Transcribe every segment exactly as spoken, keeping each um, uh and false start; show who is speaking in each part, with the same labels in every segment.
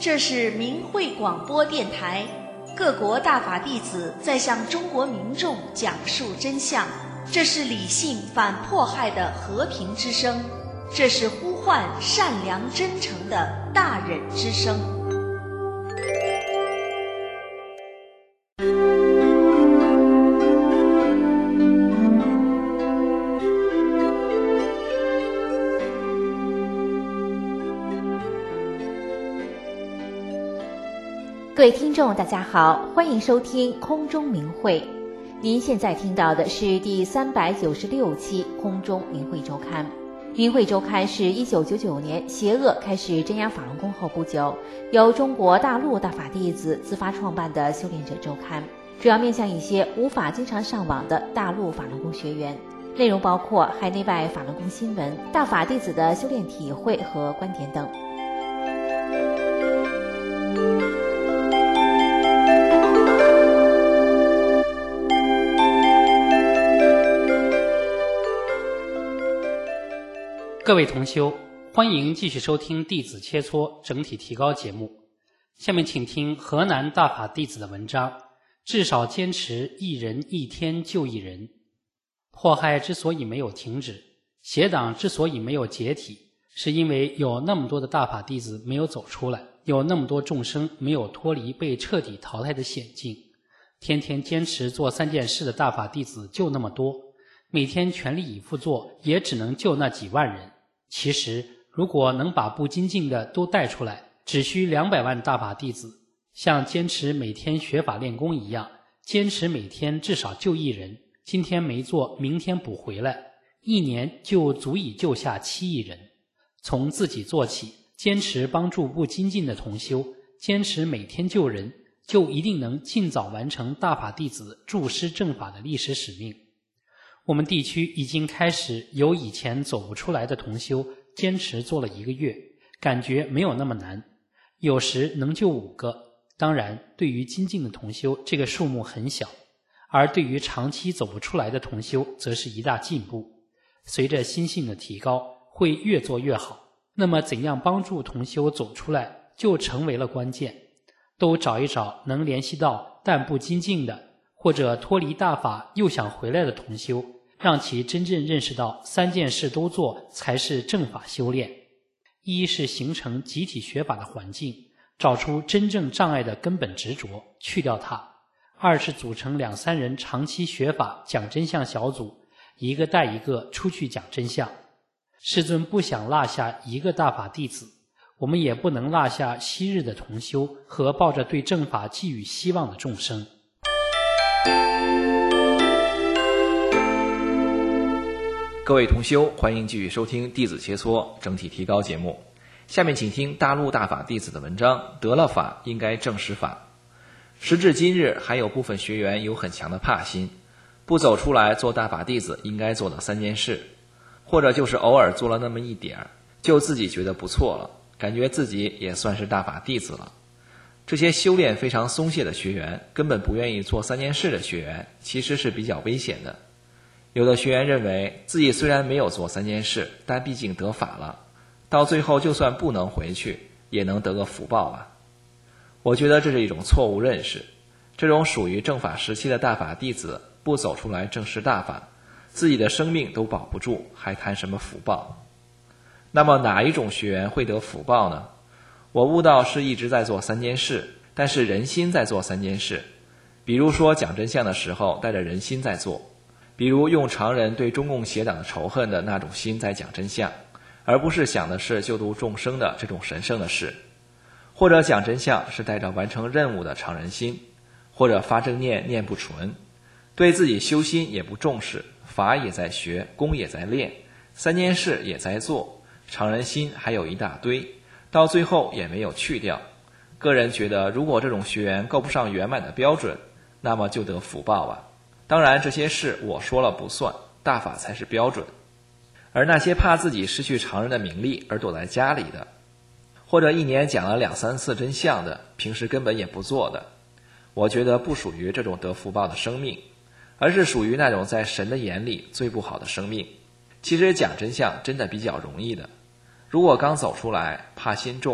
Speaker 1: 这是明慧广播电台，各国大法弟子在向中国民众讲述真相，这是理性反迫害的和平之声，这是呼唤善良真诚的大忍之声。
Speaker 2: 各位听众大家好，欢迎收听空中明慧。您现在听到的是第三百九十六期空中明慧周刊。明慧周刊是一九九九年邪恶开始镇压法轮功后不久，由中国大陆大法弟子自发创办的修炼者周刊，主要面向一些无法经常上网的大陆法轮功学员，内容包括海内外法轮功新闻、大法弟子的修炼体会和观点等。
Speaker 3: 各位同修，欢迎继续收听弟子切磋整体提高节目。下面请听河南大法弟子的文章，至少坚持一人一天救一人。迫害之所以没有停止，邪党之所以没有解体，是因为有那么多的大法弟子没有走出来，有那么多众生没有脱离被彻底淘汰的险境。天天坚持做三件事的大法弟子就那么多，每天全力以赴做也只能救那几万人。其实如果能把不精进的都带出来，只需两百万大法弟子，像坚持每天学法练功一样，坚持每天至少救一人，今天没做明天补回来，一年就足以救下七亿人。从自己做起，坚持帮助不精进的同修，坚持每天救人，就一定能尽早完成大法弟子助师正法的历史使命。我们地区已经开始有以前走不出来的同修坚持做了一个月，感觉没有那么难，有时能救五个。当然对于精进的同修这个数目很小，而对于长期走不出来的同修则是一大进步。随着心性的提高，会越做越好。那么怎样帮助同修走出来就成为了关键。都找一找能联系到但不精进的，或者脱离大法又想回来的同修，让其真正认识到三件事都做才是正法修炼。一是形成集体学法的环境，找出真正障碍的根本执着，去掉它。二是组成两三人长期学法讲真相小组，一个带一个出去讲真相。师尊不想落下一个大法弟子，我们也不能落下昔日的同修和抱着对正法寄予希望的众生。
Speaker 4: 各位同修，欢迎继续收听弟子切磋整体提高节目。下面请听大陆大法弟子的文章，得了法应该正实法。时至今日，还有部分学员有很强的怕心，不走出来做大法弟子应该做的三件事，或者就是偶尔做了那么一点儿，就自己觉得不错了，感觉自己也算是大法弟子了。这些修炼非常松懈的学员，根本不愿意做三件事的学员，其实是比较危险的。有的学员认为自己虽然没有做三件事，但毕竟得法了，到最后就算不能回去，也能得个福报吧。我觉得这是一种错误认识。这种属于正法时期的大法弟子，不走出来正视大法，自己的生命都保不住，还谈什么福报？那么哪一种学员会得福报呢？我悟道是一直在做三件事，但是人心在做三件事。比如说讲真相的时候带着人心在做，比如用常人对中共邪党的仇恨的那种心在讲真相，而不是想的是救度众生的这种神圣的事。或者讲真相是带着完成任务的常人心，或者发正念念不纯，对自己修心也不重视，法也在学，功也在练，三件事也在做，常人心还有一大堆，到最后也没有去掉。个人觉得如果这种学员够不上圆满的标准，那么就得福报吧。当然这些事我说了不算，大法才是标准。而那些怕自己失去常人的名利而躲在家里的，或者一年讲了两三次真相的，平时根本也不做的，我觉得不属于这种得福报的生命，而是属于那种在神的眼里最不好的生命。其实讲真相真的比较容易的，如果刚走出来怕心重，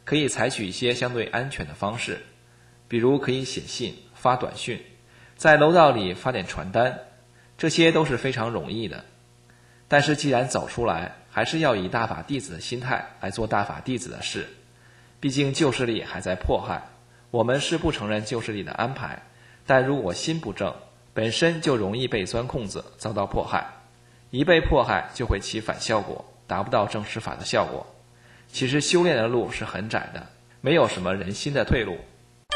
Speaker 4: 可以采取一些相对安全的方式，比如可以写信、发短讯，在楼道里发点传单，这些都是非常容易的。但是既然走出来，还是要以大法弟子的心态来做大法弟子的事，毕竟旧势力还在迫害，我们是不承认旧势力的安排，但如果心不正，本身就容易被钻空子，遭到迫害，一被迫害就会起反效果，达不到正实法的效果。其实修炼的路是很窄的，没有什么人心的退路。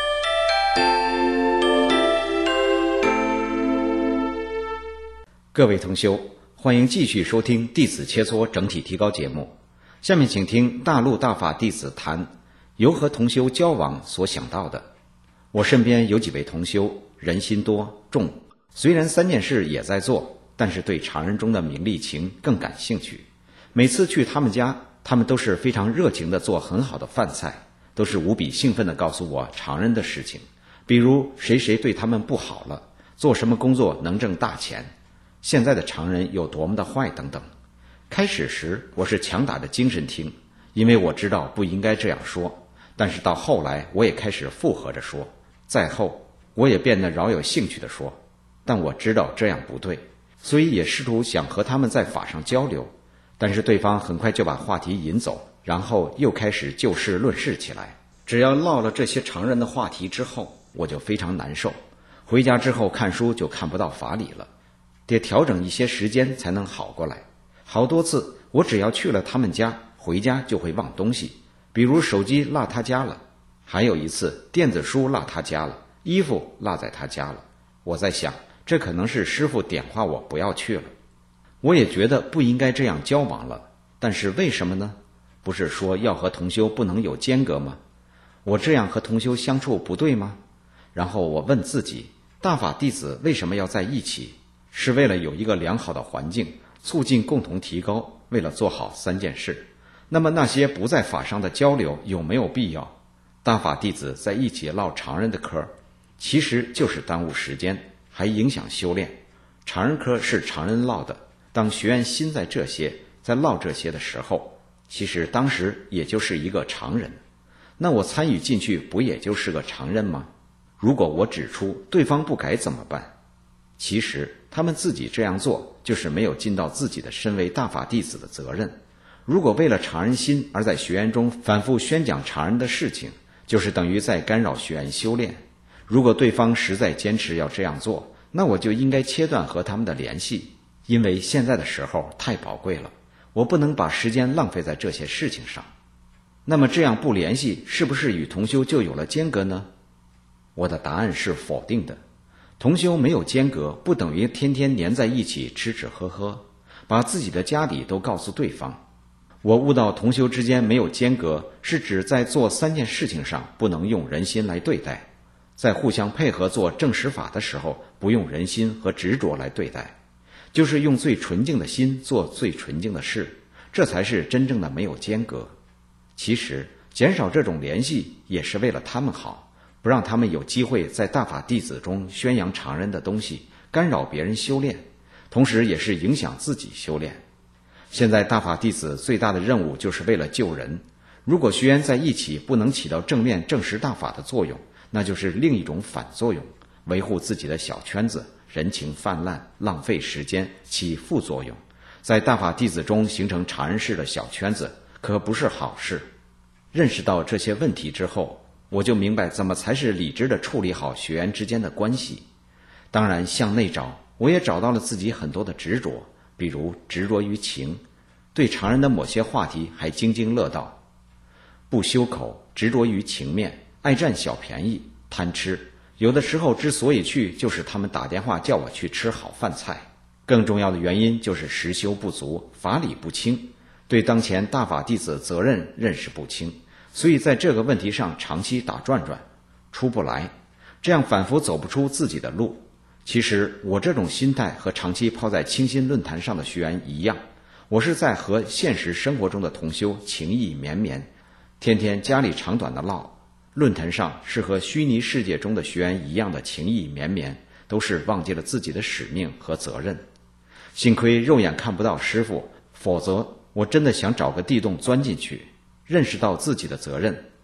Speaker 5: 各位同修，欢迎继续收听弟子切磋整体提高节目。下面请听大陆大法弟子谈由和同修交往所想到的。我身边有几位同修，人心多重，虽然三件事也在做，但是对常人中的名利情更感兴趣。每次去他们家，他们都是非常热情地做很好的饭菜，都是无比兴奋地告诉我常人的事情，比如谁谁对他们不好了，做什么工作能挣大钱，现在的常人有多么的坏等等。开始时我是强打着精神听，因为我知道不应该这样说，但是到后来我也开始附和着说，再后我也变得饶有兴趣地说，但我知道这样不对，所以也试图想和他们在法上交流，但是对方很快就把话题引走，然后又开始就事论事起来。只要唠了这些常人的话题之后，我就非常难受，回家之后看书就看不到法理了，得调整一些时间才能好过来。好多次我只要去了他们家，回家就会忘东西，比如手机落他家了，还有一次电子书落他家了，衣服落在他家了。我在想，这可能是师父点化我不要去了。我也觉得不应该这样交往了，但是为什么呢？不是说要和同修不能有间隔吗？我这样和同修相处不对吗？然后我问自己，大法弟子为什么要在一起？是为了有一个良好的环境，促进共同提高，为了做好三件事。那么那些不在法上的交流有没有必要？大法弟子在一起唠常人的嗑，其实就是耽误时间，还影响修炼。常人嗑是常人唠的，当学员心在这些，在唠这些的时候，其实当时也就是一个常人。那我参与进去不也就是个常人吗？如果我指出对方不改怎么办？其实他们自己这样做，就是没有尽到自己的身为大法弟子的责任。如果为了常人心而在学员中反复宣讲常人的事情，就是等于在干扰学员修炼。如果对方实在坚持要这样做，那我就应该切断和他们的联系，因为现在的时候太宝贵了，我不能把时间浪费在这些事情上。那么这样不联系，是不是与同修就有了间隔呢？我的答案是否定的。同修没有间隔，不等于天天黏在一起吃吃喝喝，把自己的家底都告诉对方。我悟到同修之间没有间隔，是指在做三件事情上不能用人心来对待，在互相配合做正实法的时候，不用人心和执着来对待，就是用最纯净的心做最纯净的事，这才是真正的没有间隔。其实减少这种联系也是为了他们好，不让他们有机会在大法弟子中宣扬常人的东西，干扰别人修炼，同时也是影响自己修炼。现在大法弟子最大的任务就是为了救人，如果学员在一起不能起到正面正实大法的作用，那就是另一种反作用，维护自己的小圈子，人情泛滥，浪费时间，起副作用，在大法弟子中形成常人式的小圈子，可不是好事。认识到这些问题之后，我就明白怎么才是理智地处理好学员之间的关系。当然向内找，我也找到了自己很多的执着，比如执着于情，对常人的某些话题还津津乐道，不修口，执着于情面，爱占小便宜，贪吃。有的时候之所以去，就是他们打电话叫我去吃好饭菜。更重要的原因就是实修不足，法理不清，对当前大法弟子责任认识不清，所以在这个问题上长期打转转，出不来，这样反复走不出自己的路。其实我这种心态和长期泡在清心论坛上的学员一样，我是在和现实生活中的同修情意绵绵，天天家里长短的唠，论坛上是和虚拟世界中的学员一样的情意绵绵，都是忘记了自己的使命和责任。幸亏肉眼看不到师父，否则我真的想找个地洞钻进去，认识到自己的责任，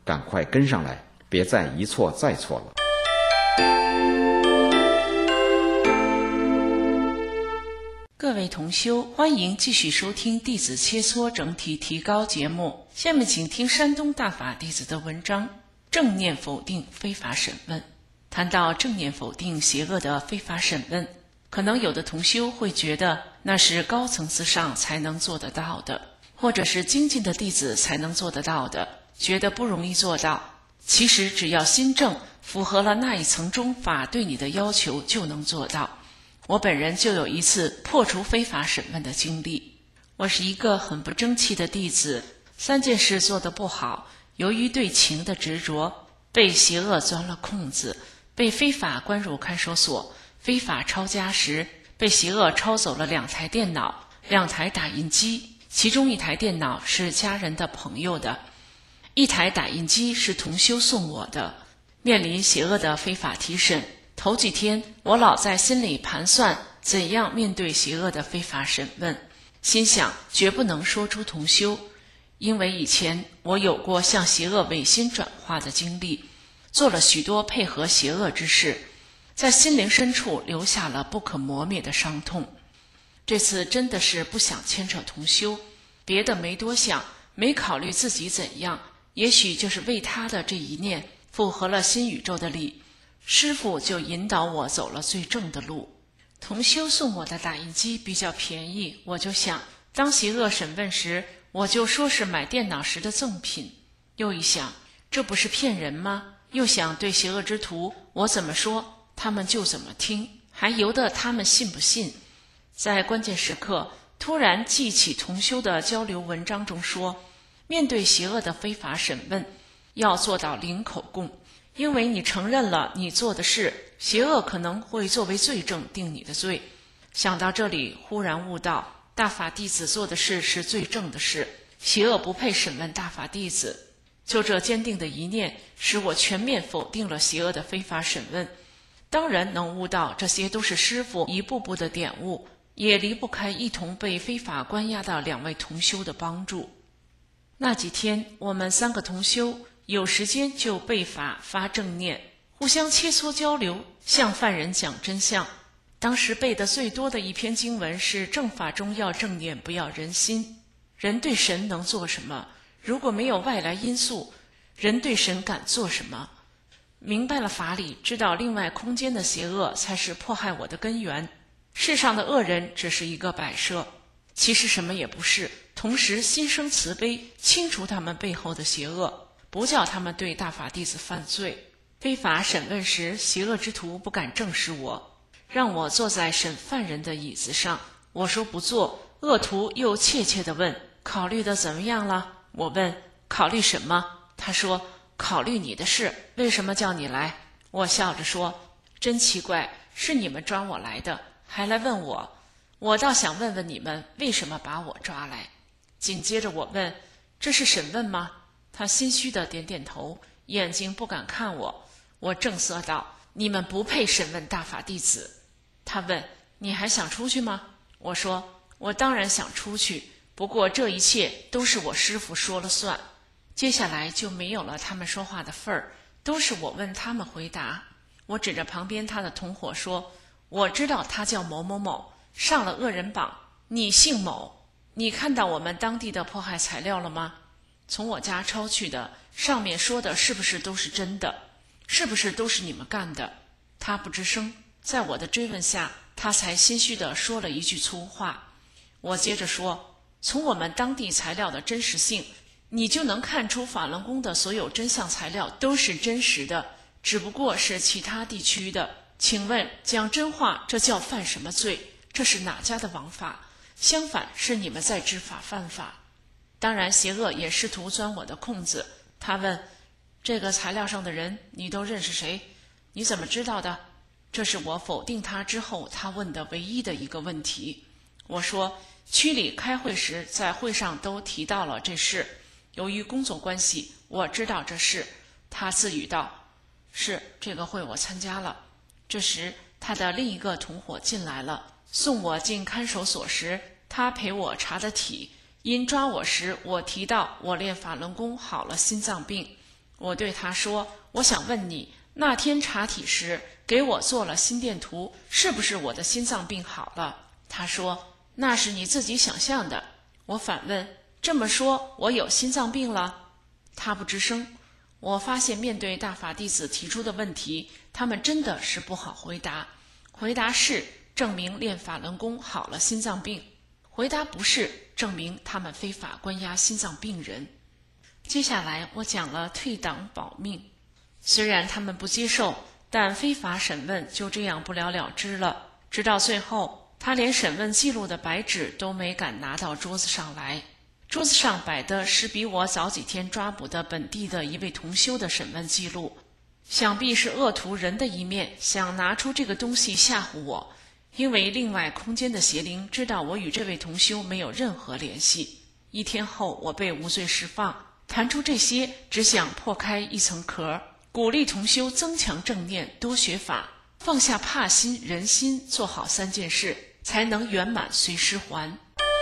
Speaker 5: 赶快跟上来，别再一错再错了。
Speaker 6: 各位同修，欢迎继续收听弟子切磋整体提高节目。下面请听山东大法弟子的文章：正念否定非法审问。谈到正念否定邪恶的非法审问，可能有的同修会觉得那是高层次上才能做得到的，或者是精进的弟子才能做得到的，觉得不容易做到。其实只要心正，符合了那一层中法对你的要求，就能做到。我本人就有一次破除非法审问的经历。我是一个很不争气的弟子，三件事做得不好，由于对情的执着，被邪恶钻了空子，被非法关入看守所，非法抄家时被邪恶抄走了两台电脑、两台打印机，其中一台电脑是家人的朋友的，一台打印机是同修送我的。面临邪恶的非法提审，头几天我老在心里盘算怎样面对邪恶的非法审问，心想绝不能说出同修，因为以前我有过向邪恶违心转化的经历，做了许多配合邪恶之事，在心灵深处留下了不可磨灭的伤痛。这次真的是不想牵扯同修，别的没多想，没考虑自己怎样，也许就是为他的这一念符合了新宇宙的理，师父就引导我走了最正的路。同修送我的打印机比较便宜，我就想当邪恶审问时，我就说是买电脑时的赠品。又一想，这不是骗人吗？又想对邪恶之徒，我怎么说他们就怎么听，还由得他们信不信。在关键时刻突然记起同修的交流文章中说，面对邪恶的非法审问，要做到零口供，因为你承认了你做的事，邪恶可能会作为罪证定你的罪。想到这里，忽然悟到大法弟子做的事是最正的事，邪恶不配审问大法弟子。就这坚定的一念，使我全面否定了邪恶的非法审问。当然能悟到这些都是师父一步步的点悟，也离不开一同被非法关押的两位同修的帮助。那几天我们三个同修有时间就背法发正念，互相切磋交流，向犯人讲真相。当时背的最多的一篇经文是正法中要正念，不要人心。人对神能做什么？如果没有外来因素，人对神敢做什么？明白了法理，知道另外空间的邪恶才是迫害我的根源。世上的恶人只是一个摆设，其实什么也不是。同时心生慈悲，清除他们背后的邪恶，不叫他们对大法弟子犯罪。非法审问时，邪恶之徒不敢正视我，让我坐在审犯人的椅子上。我说不坐，恶徒又怯怯地问，考虑的怎么样了？我问考虑什么？他说考虑你的事，为什么叫你来？我笑着说，真奇怪，是你们抓我来的，还来问我，我倒想问问你们为什么把我抓来。紧接着我问，这是审问吗？他心虚地点点头，眼睛不敢看我。我正色道，你们不配审问大法弟子。他问，你还想出去吗？我说，我当然想出去，不过这一切都是我师父说了算。接下来就没有了他们说话的份儿，都是我问他们回答。我指着旁边他的同伙说，我知道他叫某某某，上了恶人榜，你姓某，你看到我们当地的迫害材料了吗？从我家抄去的，上面说的是不是都是真的？是不是都是你们干的？他不吱声，在我的追问下，他才心虚地说了一句粗话。我接着说，从我们当地材料的真实性，你就能看出法轮功的所有真相材料都是真实的，只不过是其他地区的。请问讲真话，这叫犯什么罪？这是哪家的王法？相反，是你们在知法犯法。当然邪恶也试图钻我的空子。他问，这个材料上的人你都认识谁？你怎么知道的？这是我否定他之后他问的唯一的一个问题。我说，区里开会时在会上都提到了这事，由于工作关系我知道这事。他自语道，是，这个会我参加了。这时他的另一个同伙进来了，送我进看守所时，他陪我查的体。因抓我时我提到我练法轮功好了心脏病， 我对他说，我想问你，那天查体时给我做了心电图，是不是我的心脏病好了？他说，那是你自己想象的。我反问，这么说我有心脏病了？他不吱声。我发现面对大法弟子提出的问题，他们真的是不好回答。回答是，证明练法轮功好了心脏病；回答不是，证明他们非法关押心脏病人。接下来我讲了退党保命，虽然他们不接受，但非法审问就这样不了了之了。直到最后，他连审问记录的白纸都没敢拿到桌子上来。桌子上摆的是比我早几天抓捕的本地的一位同修的审问记录，想必是恶徒人的一面，想拿出这个东西吓唬我。因为另外空间的邪灵知道我与这位同修没有任何联系。一天后，我被无罪释放。谈出这些，只想破开一层壳，鼓励同修增强正念，多学法，放下怕心、人心，做好三件事，才能圆满随师还。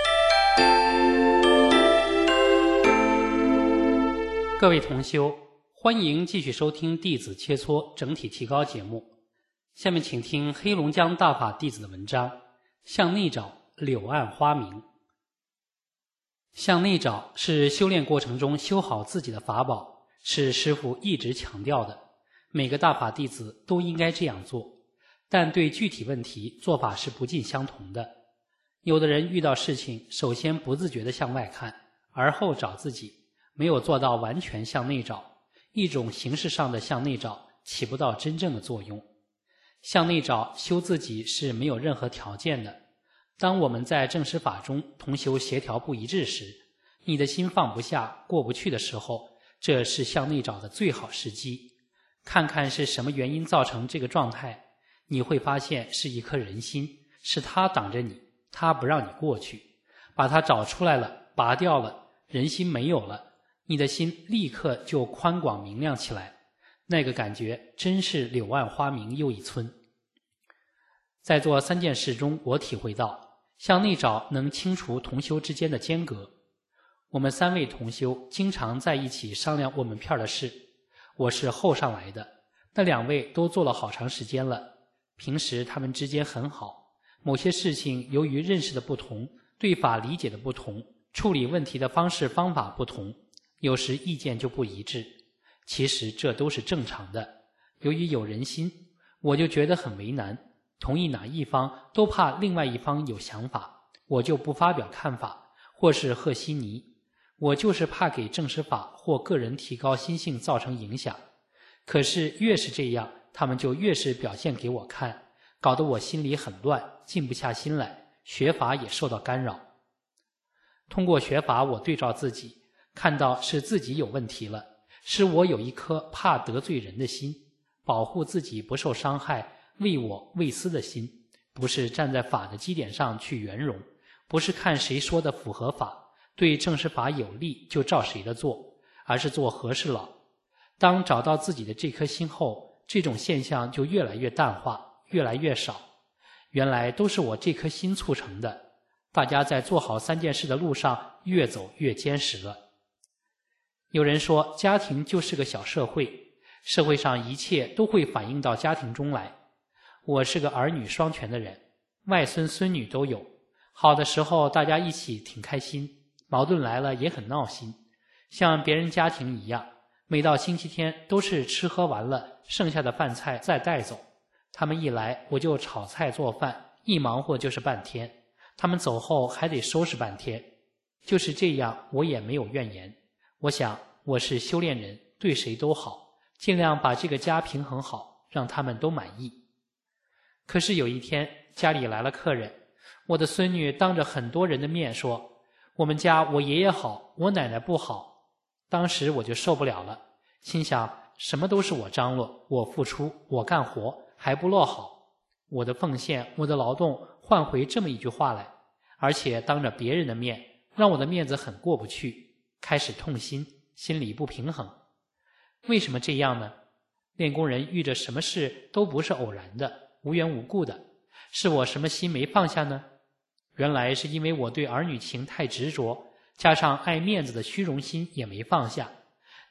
Speaker 3: 各位同修，欢迎继续收听弟子切磋整体提高节目。下面请听黑龙江大法弟子的文章，向内找，柳暗花明。向内找是修炼过程中修好自己的法宝，是师父一直强调的，每个大法弟子都应该这样做，但对具体问题做法是不尽相同的。有的人遇到事情，首先不自觉地向外看，而后找自己，没有做到完全向内找，一种形式上的向内找起不到真正的作用。向内找修自己是没有任何条件的。当我们在正实法中同修协调不一致时，你的心放不下、过不去的时候，这是向内找的最好时机。看看是什么原因造成这个状态，你会发现是一颗人心，是它挡着你，它不让你过去。把它找出来了，拔掉了，人心没有了，你的心立刻就宽广明亮起来，那个感觉真是柳暗花明又一村。在做三件事中，我体会到向内找能清除同修之间的间隔。我们三位同修经常在一起商量我们片的事，我是后上来的，那两位都做了好长时间了，平时他们之间很好，某些事情由于认识的不同，对法理解的不同，处理问题的方式方法不同，有时意见就不一致。其实这都是正常的，由于有人心，我就觉得很为难，同意哪一方都怕另外一方有想法，我就不发表看法，或是和稀泥。我就是怕给正实法或个人提高心性造成影响。可是越是这样，他们就越是表现给我看，搞得我心里很乱，静不下心来，学法也受到干扰。通过学法，我对照自己，看到是自己有问题了，是我有一颗怕得罪人的心，保护自己不受伤害，为我为私的心，不是站在法的基点上去圆融，不是看谁说的符合法，对正实法有利就照谁的做，而是做和事佬。当找到自己的这颗心后，这种现象就越来越淡化，越来越少。原来都是我这颗心促成的，大家在做好三件事的路上越走越坚实了。有人说家庭就是个小社会，社会上一切都会反映到家庭中来。我是个儿女双全的人，外孙孙女都有，好的时候大家一起挺开心，矛盾来了也很闹心，像别人家庭一样，每到星期天都是吃喝完了，剩下的饭菜再带走。他们一来我就炒菜做饭，一忙活就是半天，他们走后还得收拾半天。就是这样，我也没有怨言。我想我是修炼人，对谁都好，尽量把这个家平衡好，让他们都满意。可是有一天家里来了客人，我的孙女当着很多人的面说，我们家我爷爷好，我奶奶不好。当时我就受不了了，心想什么都是我张罗，我付出，我干活，还不落好。我的奉献，我的劳动换回这么一句话来，而且当着别人的面，让我的面子很过不去，开始痛心，心里不平衡。为什么这样呢？练功人遇着什么事都不是偶然的，无缘无故的，是我什么心没放下呢？原来是因为我对儿女情太执着，加上爱面子的虚荣心也没放下。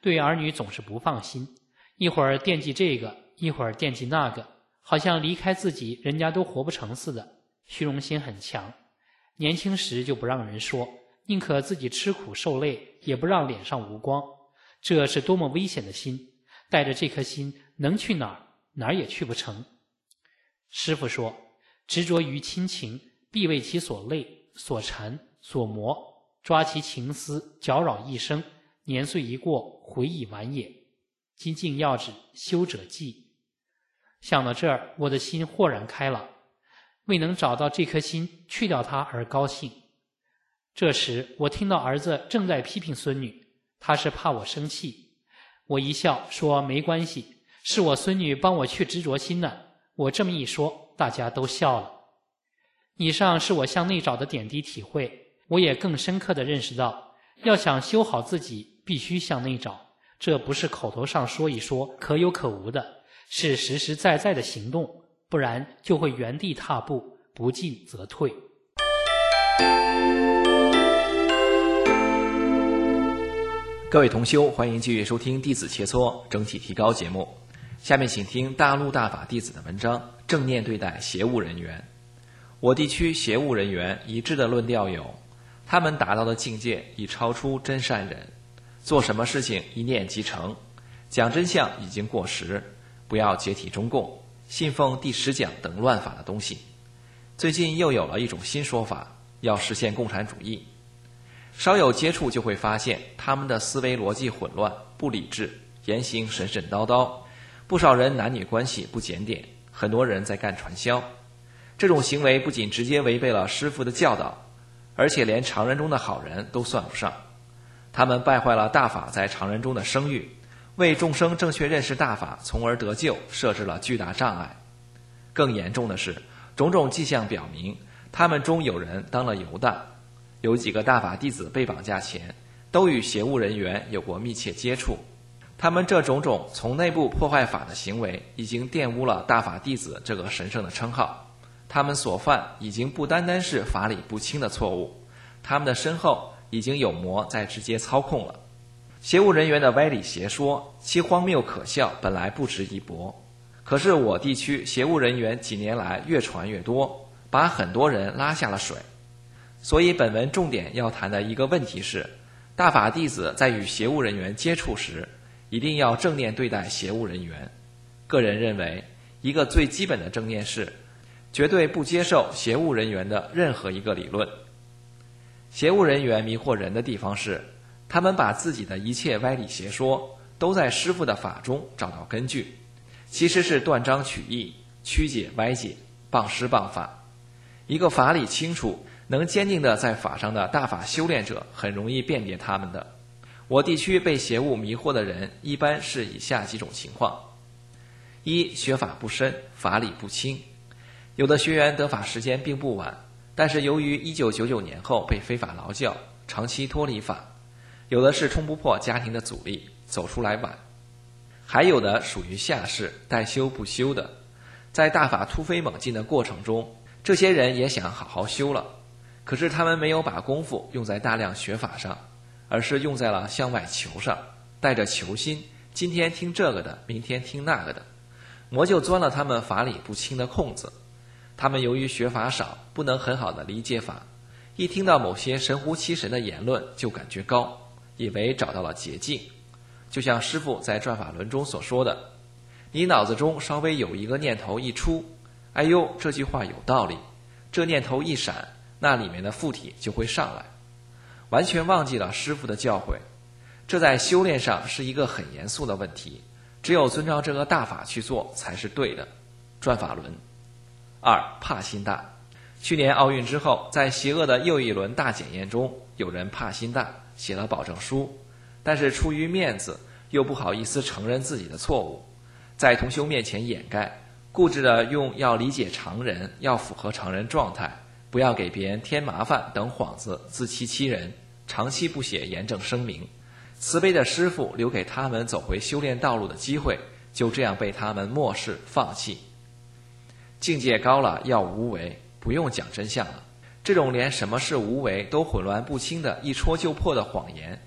Speaker 3: 对儿女总是不放心，一会儿惦记这个，一会儿惦记那个，好像离开自己人家都活不成似的，虚荣心很强。年轻时就不让人说，宁可自己吃苦受累，也不让脸上无光。这是多么危险的心，带着这颗心能去哪儿，哪儿也去不成。师父说，执着于亲情，必为其所累、所缠、所磨，抓其情思，搅扰一生，年岁一过，悔已晚也。今敬要旨，修者记。想到这儿，我的心豁然开朗，未能找到这颗心，去掉它而高兴。这时我听到儿子正在批评孙女，他是怕我生气。我一笑说，没关系，是我孙女帮我去执着心呢。我这么一说，大家都笑了。以上是我向内找的点滴体会，我也更深刻地认识到，要想修好自己，必须向内找。这不是口头上说一说，可有可无的，是实实在在的行动，不然就会原地踏步，不进则退。
Speaker 4: 各位同修，欢迎继续收听弟子切磋整体提高节目。下面请听大陆大法弟子的文章，正念对待邪物人缘。我地区邪物人缘一致的论调有，他们达到的境界已超出真善忍，做什么事情一念即成，讲真相已经过时，不要解体中共，信奉第十讲等乱法的东西。最近又有了一种新说法，要实现共产主义。稍有接触就会发现，他们的思维逻辑混乱，不理智，言行神神叨叨，不少人男女关系不检点，很多人在干传销。这种行为不仅直接违背了师父的教导，而且连常人中的好人都算不上。他们败坏了大法在常人中的声誉，为众生正确认识大法从而得救设置了巨大障碍。更严重的是，种种迹象表明，他们中有人当了犹大。有几个大法弟子被绑架前，都与邪物人员有过密切接触。他们这种种从内部破坏法的行为，已经玷污了大法弟子这个神圣的称号。他们所犯已经不单单是法理不清的错误，他们的身后已经有魔在直接操控了。邪物人员的歪理邪说，其荒谬可笑，本来不值一驳。可是我地区邪物人员几年来越传越多，把很多人拉下了水。所以本文重点要谈的一个问题是，大法弟子在与邪物人员接触时，一定要正念对待邪物人员。个人认为，一个最基本的正念是，绝对不接受邪物人员的任何一个理论。邪物人员迷惑人的地方是，他们把自己的一切歪理邪说，都在师父的法中找到根据，其实是断章取义、曲解歪解、谤师谤法。一个法理清楚、能坚定的在法上的大法修炼者，很容易辨别他们的。我地区被邪物迷惑的人，一般是以下几种情况：一、学法不深，法理不清。有的学员得法时间并不晚，但是由于一九九九年后被非法劳教，长期脱离法；有的是冲不破家庭的阻力，走出来晚；还有的属于下士，待修不修的。在大法突飞猛进的过程中，这些人也想好好修了，可是他们没有把功夫用在大量学法上，而是用在了向外求上，带着求心，今天听这个的，明天听那个的，魔就钻了他们法理不清的空子。他们由于学法少，不能很好的理解法，一听到某些神乎其神的言论就感觉高，以为找到了捷径。就像师父在转法轮中所说的，你脑子中稍微有一个念头一出，哎呦，这句话有道理，这念头一闪，那里面的附体就会上来，完全忘记了师父的教诲。这在修炼上是一个很严肃的问题，只有遵照这个大法去做才是对的。转法轮。二、怕心大。去年奥运之后，在邪恶的又一轮大检验中，有人怕心大，写了保证书，但是出于面子，又不好意思承认自己的错误，在同修面前掩盖，固执地用要理解常人，要符合常人状态，不要给别人添麻烦等幌子自欺欺人，长期不写严正声明。慈悲的师父留给他们走回修炼道路的机会，就这样被他们漠视放弃。境界高了要无为，不用讲真相了。这种连什么是无为都混乱不清的一戳就破的谎言，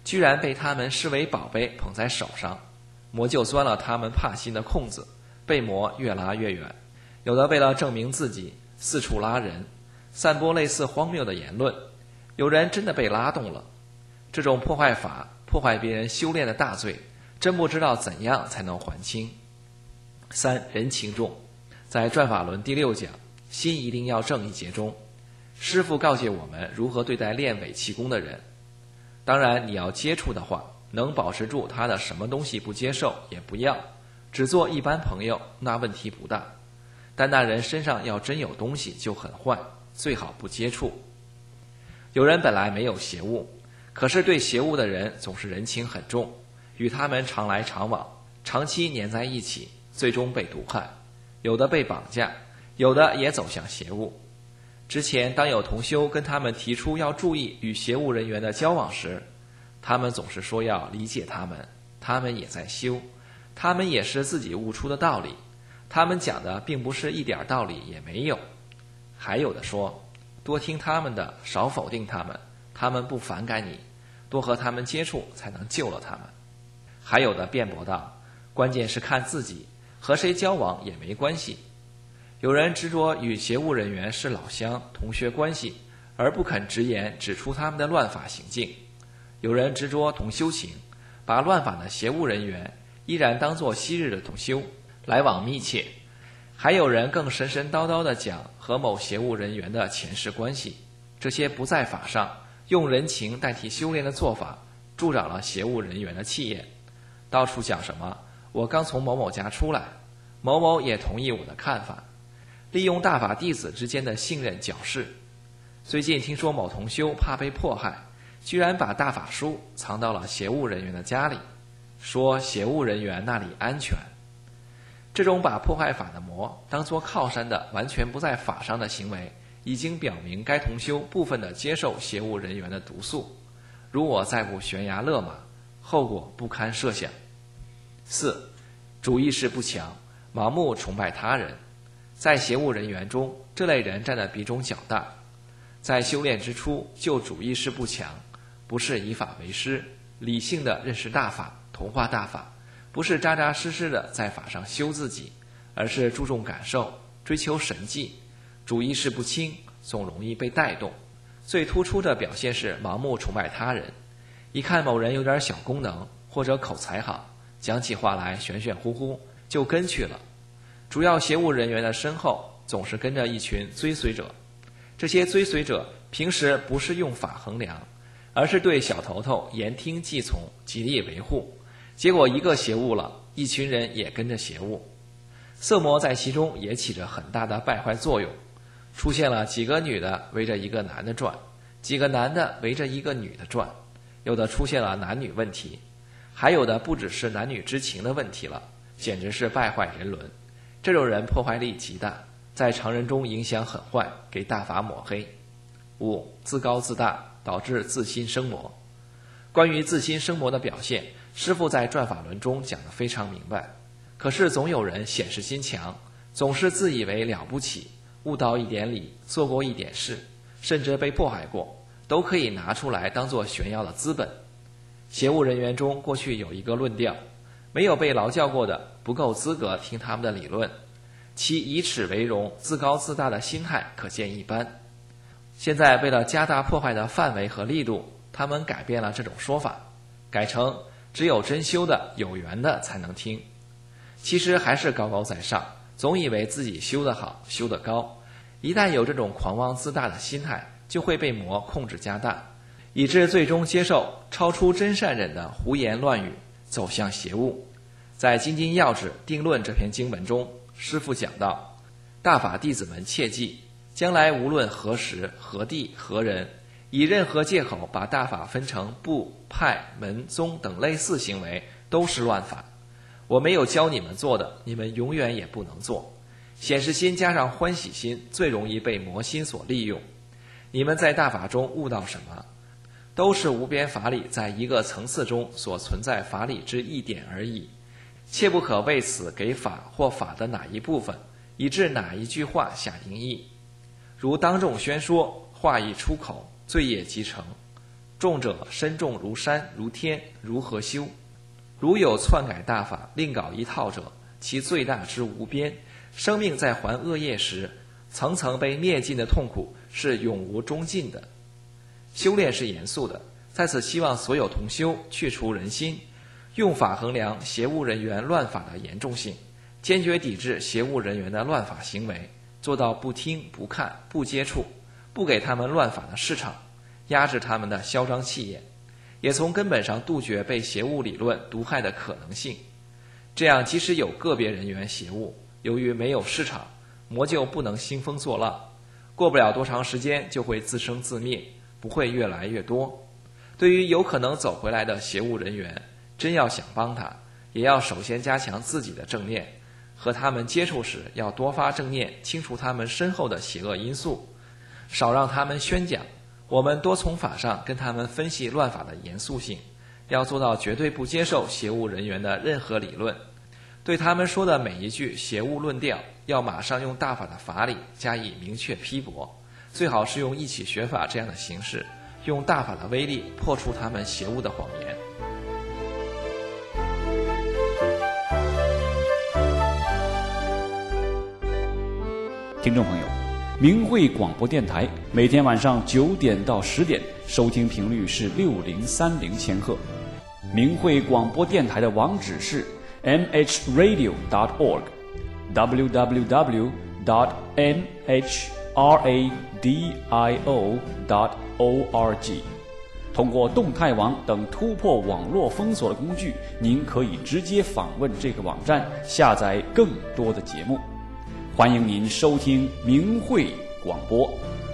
Speaker 4: 居然被他们视为宝贝捧在手上，魔就钻了他们怕心的空子，被魔越拉越远。有的为了证明自己，四处拉人，散播类似荒谬的言论，有人真的被拉动了。这种破坏法破坏别人修炼的大罪，真不知道怎样才能还清。三、人情重。在转法轮第六讲心一定要正一节中，师父告诫我们如何对待练伪气功的人。当然你要接触的话，能保持住他的什么东西不接受也不要，只做一般朋友，那问题不大。但那人身上要真有东西就很坏，最好不接触。有人本来没有邪物，可是对邪物的人总是人情很重，与他们常来常往，长期黏在一起，最终被毒害。有的被绑架，有的也走向邪物。之前当有同修跟他们提出要注意与邪物人员的交往时，他们总是说要理解他们，他们也在修，他们也是自己悟出的道理，他们讲的并不是一点道理也没有。还有的说，多听他们的，少否定他们，他们不反感你，多和他们接触才能救了他们。还有的辩驳道，关键是看自己，和谁交往也没关系。有人执着与邪物人员是老乡同学关系，而不肯直言指出他们的乱法行径。有人执着同修情，把乱法的邪物人员依然当作昔日的同修，来往密切。还有人更神神叨叨地讲和某邪物人员的前世关系，这些不在法上，用人情代替修炼的做法，助长了邪物人员的气焰。到处讲什么我刚从某某家出来，某某也同意我的看法，利用大法弟子之间的信任矫饰。最近听说某同修怕被迫害，居然把大法书藏到了邪物人员的家里，说邪物人员那里安全。这种把破坏法的魔当作靠山的完全不在法上的行为，已经表明该同修部分的接受邪物人员的毒素，如我再不悬崖勒马，后果不堪设想。四、主意识不强，盲目崇拜他人。在邪物人员中，这类人占的比重较大。在修炼之初就主意识不强，不是以法为师，理性的认识大法，同化大法，不是扎扎实实的在法上修自己，而是注重感受，追求神迹，主意识不清，总容易被带动。最突出的表现是盲目崇拜他人，一看某人有点小功能或者口才好，讲起话来玄玄乎乎，就跟去了。主要邪物人员的身后总是跟着一群追随者，这些追随者平时不是用法衡量，而是对小头头言听计从，极力维护，结果一个邪物了，一群人也跟着邪物。色魔在其中也起着很大的败坏作用，出现了几个女的围着一个男的转，几个男的围着一个女的转，有的出现了男女问题，还有的不只是男女之情的问题了，简直是败坏人伦。这种人破坏力极大，在常人中影响很坏，给大法抹黑。五、自高自大，导致自心生魔。关于自心生魔的表现，师父在转法轮中讲得非常明白。可是总有人显示心强，总是自以为了不起，悟到一点理，做过一点事，甚至被迫害过，都可以拿出来当作炫耀的资本。邪物人员中过去有一个论调，没有被劳教过的不够资格听他们的理论，其以此为荣、自高自大的心态可见一斑。现在为了加大破坏的范围和力度，他们改变了这种说法，改成只有真修的、有缘的才能听。其实还是高高在上，总以为自己修得好、修得高，一旦有这种狂妄自大的心态，就会被魔控制加大，以致最终接受超出真善忍的胡言乱语，走向邪物。在《金经要旨定论》这篇经文中，师父讲到，大法弟子们切记，将来无论何时何地何人，以任何借口把大法分成部、派、门、宗等类似行为，都是乱法。我没有教你们做的，你们永远也不能做。显示心加上欢喜心，最容易被魔心所利用。你们在大法中悟到什么，都是无边法理在一个层次中所存在法理之一点而已，切不可为此给法或法的哪一部分，以致哪一句话下定义。如当众宣说，话一出口，罪业即成。 重者身重如山如天，如何修？如有篡改大法，另搞一套者，其罪大之无边。生命在还恶业时，层层被灭尽的痛苦是永无终尽的。修炼是严肃的，在此希望所有同修去除人心，用法衡量邪物人员乱法的严重性，坚决抵制邪物人员的乱法行为，做到不听不看不接触，不给他们乱法的市场，压制他们的嚣张气焰，也从根本上杜绝被邪物理论毒害的可能性。这样即使有个别人员邪物，由于没有市场，魔就不能兴风作浪，过不了多长时间就会自生自灭，不会越来越多。对于有可能走回来的邪物人员，真要想帮他，也要首先加强自己的正念，和他们接触时要多发正念，清除他们身后的邪恶因素，少让他们宣讲。我们多从法上跟他们分析乱法的严肃性，要做到绝对不接受邪物人员的任何理论，对他们说的每一句邪物论调，要马上用大法的法理加以明确批驳，最好是用一起学法这样的形式，用大法的威力破除他们邪物的谎言。
Speaker 7: 听众朋友，明慧广播电台每天晚上九点到十点，收听频率是六零三零千赫。明慧广播电台的网址是 m h radio dot org w w w dot m h radio dot org。通过动态网等突破网络封锁的工具，您可以直接访问这个网站，下载更多的节目。欢迎您收听明慧广播。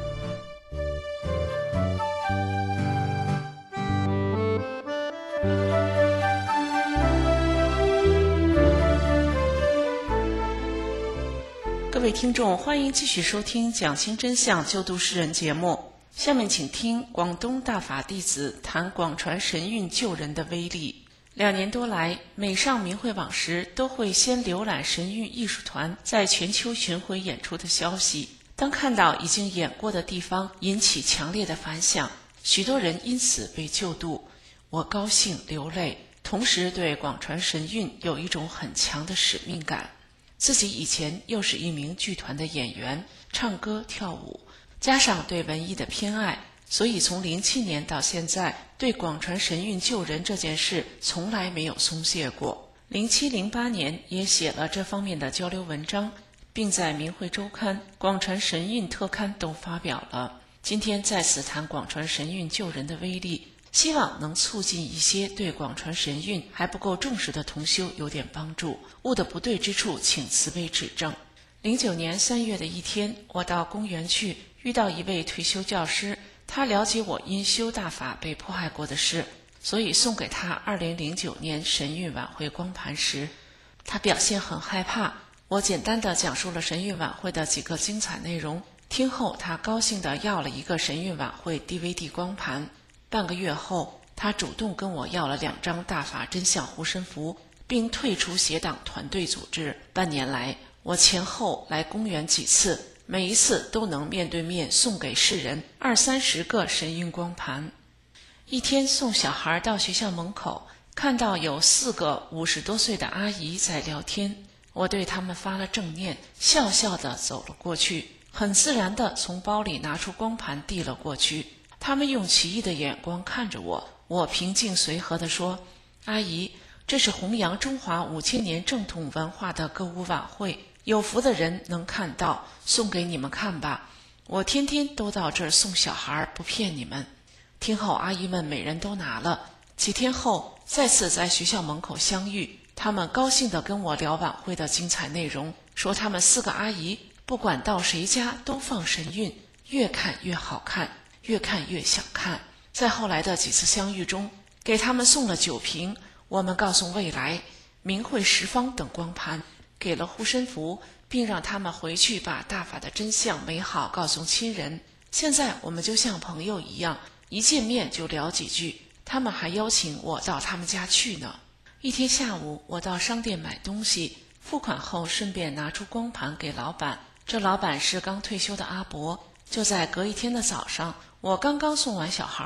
Speaker 6: 各位听众，欢迎继续收听讲清真相救度世人节目。下面请听广东大法弟子谈广传神韵救人的威力。两年多来，每上明慧网时都会先浏览神韵艺术团在全球巡回演出的消息。当看到已经演过的地方引起强烈的反响，许多人因此被救度，我高兴流泪，同时对广传神韵有一种很强的使命感。自己以前又是一名剧团的演员，唱歌跳舞，加上对文艺的偏爱，所以从零七年到现在，对广传神韵救人这件事从来没有松懈过。零七零八年也写了这方面的交流文章，并在明慧周刊、广传神韵特刊都发表了。今天在此谈广传神韵救人的威力，希望能促进一些对广传神韵还不够重视的同修有点帮助，悟的不对之处请慈悲指正。零九年三月的一天，我到公园去，遇到一位退休教师，他了解我因修大法被迫害过的事，所以送给他二零零九年神韵晚会光盘时，他表现很害怕。我简单的讲述了神韵晚会的几个精彩内容，听后他高兴地要了一个神韵晚会 D V D 光盘。半个月后，他主动跟我要了两张大法真相护身符，并退出协党团队组织。半年来，我前后来公园几次，每一次都能面对面送给世人二三十个神韵光盘。一天送小孩到学校门口，看到有四个五十多岁的阿姨在聊天，我对他们发了正念，笑笑地走了过去，很自然地从包里拿出光盘递了过去。他们用奇异的眼光看着我，我平静随和地说：阿姨，这是弘扬中华五千年正统文化的歌舞晚会，有福的人能看到，送给你们看吧。我天天都到这儿送小孩，不骗你们。听后阿姨们每人都拿了。几天后再次在学校门口相遇，他们高兴地跟我聊晚会的精彩内容，说他们四个阿姨不管到谁家都放神韵，越看越好看，越看越想看。在后来的几次相遇中，给他们送了酒瓶，我们告诉未来、明慧十方等光盘，给了护身符，并让他们回去把大法的真相美好告诉亲人。现在我们就像朋友一样，一见面就聊几句，他们还邀请我到他们家去呢。一天下午，我到商店买东西，付款后顺便拿出光盘给老板，这老板是刚退休的阿伯。就在隔一天的早上，我刚刚送完小孩，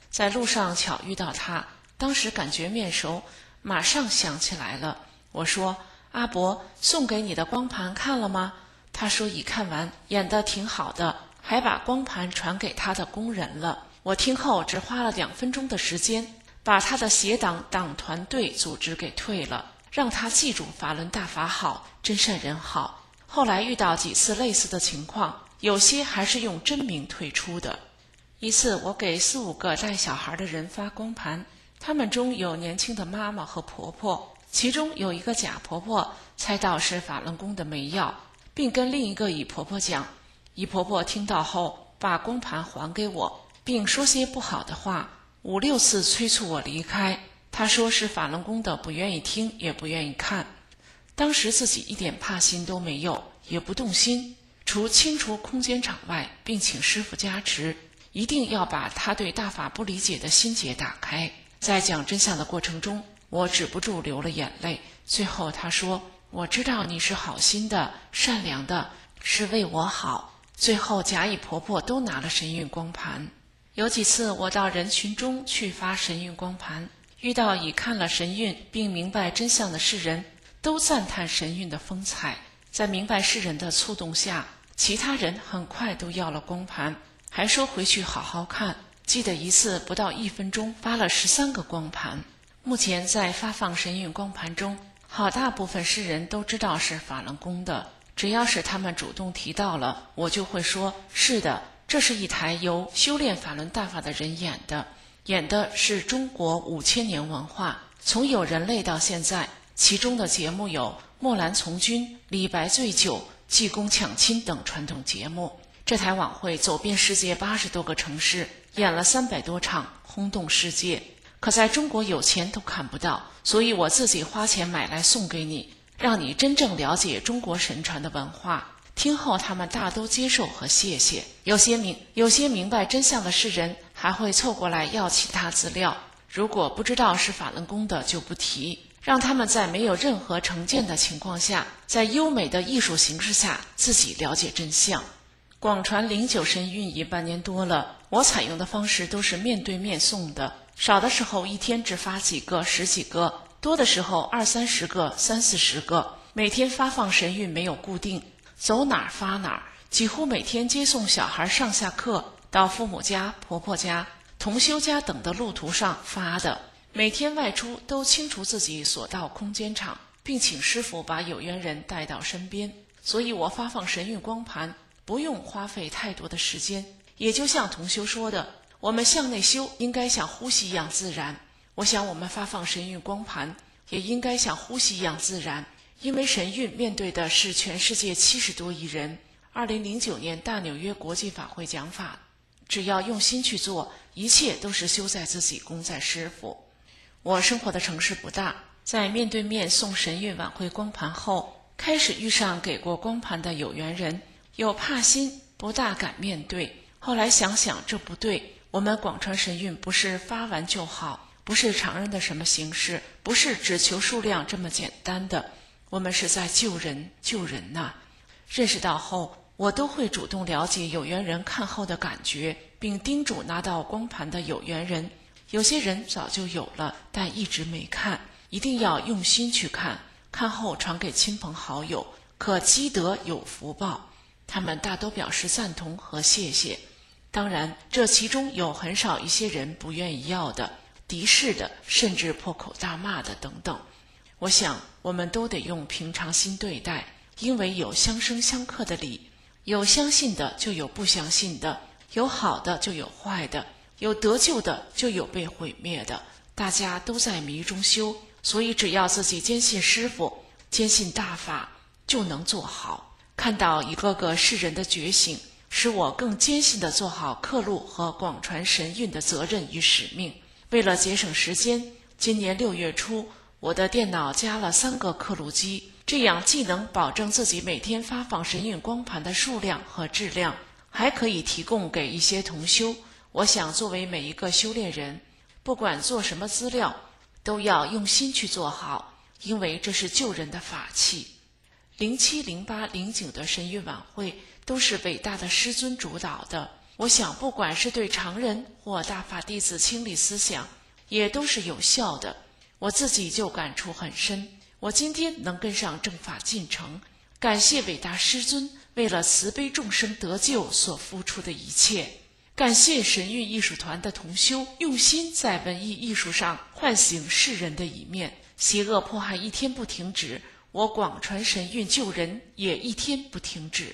Speaker 6: 在路上巧遇到他，当时感觉面熟，马上想起来了。我说：阿伯，送给你的光盘看了吗？他说已看完，演得挺好的，还把光盘传给他的工人了。我听后只花了两分钟的时间，把他的邪党党团队组织给退了，让他记住法轮大法好，真善人好。后来遇到几次类似的情况，有些还是用真名退出的。一次我给四五个带小孩的人发光盘，他们中有年轻的妈妈和婆婆，其中有一个假婆婆猜到是法轮功的没药，并跟另一个乙婆婆讲。乙婆婆听到后把光盘还给我，并说些不好的话，五六次催促我离开。她说是法轮功的不愿意听也不愿意看。当时自己一点怕心都没有，也不动心，除清除空间场外，并请师父加持，一定要把他对大法不理解的心结打开。在讲真相的过程中，我止不住流了眼泪。最后他说：我知道你是好心的，善良的，是为我好。最后甲乙婆婆都拿了神韵光盘。有几次我到人群中去发神韵光盘，遇到已看了神韵并明白真相的世人，都赞叹神韵的风采。在明白世人的触动下，其他人很快都要了光盘，还说回去好好看。记得一次不到一分钟发了十三个光盘。目前在发放神韵光盘中，好大部分世人都知道是法轮功的，只要是他们主动提到了，我就会说是的，这是一台由修炼法轮大法的人演的，演的是中国五千年文化，从有人类到现在。其中的节目有墨兰从军、李白醉酒、济公抢亲等传统节目。这台晚会走遍世界八十多个城市，演了三百多场，轰动世界。可在中国有钱都看不到，所以我自己花钱买来送给你，让你真正了解中国神传的文化。听后他们大都接受和谢谢，有些明有些明白真相的世人还会凑过来要其他资料，如果不知道是法轮功的就不提，让他们在没有任何成见的情况下，在优美的艺术形式下自己了解真相。广传灵鹫神韵已半年多了，我采用的方式都是面对面送的，少的时候一天只发几个十几个，多的时候二三十个三四十个。每天发放神韵没有固定，走哪儿发哪儿，几乎每天接送小孩上下课，到父母家、婆婆家、同修家等的路途上发的。每天外出都清除自己所到空间场，并请师父把有缘人带到身边。所以我发放神韵光盘不用花费太多的时间，也就像同修说的，我们向内修应该像呼吸一样自然。我想我们发放神韵光盘也应该像呼吸一样自然，因为神韵面对的是全世界七十多亿人。二零零九年大纽约国际法会讲法，只要用心去做，一切都是修在自己，功在师父。我生活的城市不大，在面对面送神韵晚会光盘后，开始遇上给过光盘的有缘人，有怕心不大敢面对。后来想想这不对，我们广传神韵不是发完就好，不是常人的什么形式，不是只求数量这么简单的，我们是在救人救人呐、啊。认识到后，我都会主动了解有缘人看后的感觉，并叮嘱拿到光盘的有缘人，有些人早就有了，但一直没看，一定要用心去看，看后传给亲朋好友，可积德有福报。他们大都表示赞同和谢谢。当然，这其中有很少一些人不愿意要的、敌视的，甚至破口大骂的等等。我想，我们都得用平常心对待，因为有相生相克的理，有相信的就有不相信的，有好的就有坏的，有得救的就有被毁灭的，大家都在迷中修，所以只要自己坚信师父，坚信大法，就能做好。看到一个个世人的觉醒，使我更坚信地做好刻录和广传神韵的责任与使命。为了节省时间，今年六月初，我的电脑加了三个刻录机，这样既能保证自己每天发放神韵光盘的数量和质量，还可以提供给一些同修。我想作为每一个修炼人，不管做什么资料，都要用心去做好，因为这是救人的法器。零七、零八、零九的神韵晚会都是伟大的师尊主导的， 我想不管是对常人或大法弟子清理思想，也都是有效的。我自己就感触很深，我今天能跟上正法进程，感谢伟大师尊为了慈悲众生得救所付出的一切，感谢神韵艺术团的同修用心在文艺艺术上唤醒世人的一面，邪恶迫害一天不停止，我广传神韵救人也一天不停止。